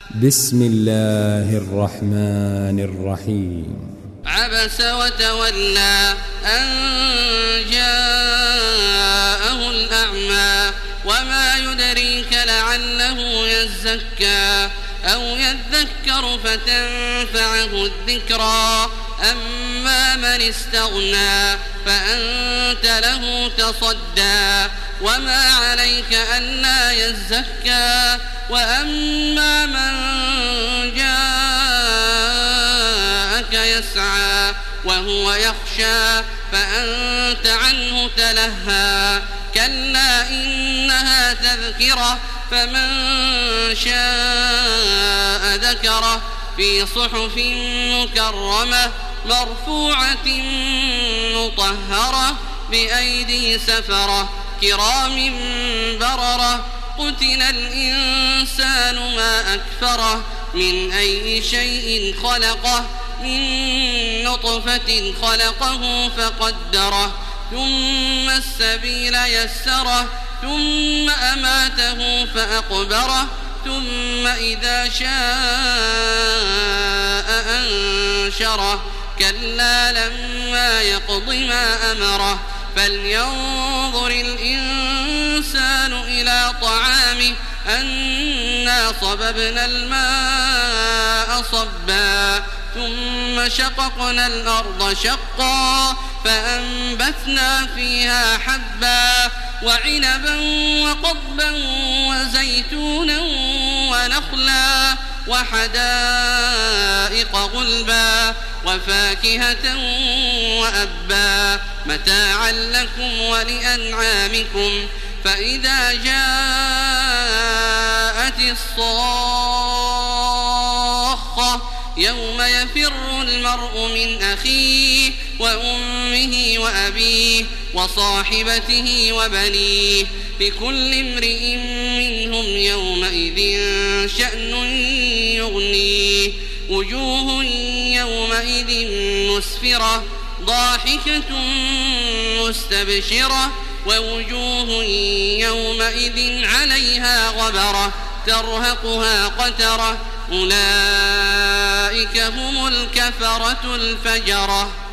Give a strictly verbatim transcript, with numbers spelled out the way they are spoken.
بسم الله الرحمن الرحيم. عبس وتولى أن جاءه الأعمى وما يدريك لعله يزكى أو يذكر فتنفعه الذكرى أما من استغنى فأنت له تصدى وما عليك ألا يزكى وأما من جاءك يسعى وهو يخشى فأنت عنه تلهى كلا إنها تذكرة فمن شاء ذكره في صحف مكرمة مرفوعة مطهرة بأيدي سفرة كرام بررة قتل الإنسان ما أكفره من أي شيء خلقه من نطفة خلقه فقدره ثم السبيل يسره ثم أماته فأقبره ثم إذا شاء أنشره كلا لما يقض ما أمره فلينظر الإنسان إلى طعامه أنا صببنا الماء صبا ثم شققنا الأرض شقا فأنبتنا فيها حبا وعنبا وقضبا وزيتونا ونخلا وحدائق غلبا وفاكهة وأبا متاعا لكم ولأنعامكم فإذا جاءت الصاخة يوم يفر المرء من أخيه وأمه وأبيه وصاحبته وبنيه لكل امرئ منهم يومئذ شأن يغنيه وجوه يومئذ مسفرة ضاحكة مستبشرة ووجوه يومئذ عليها غبرة ترهقها قترة أولئك هم الكفرة الفجرة.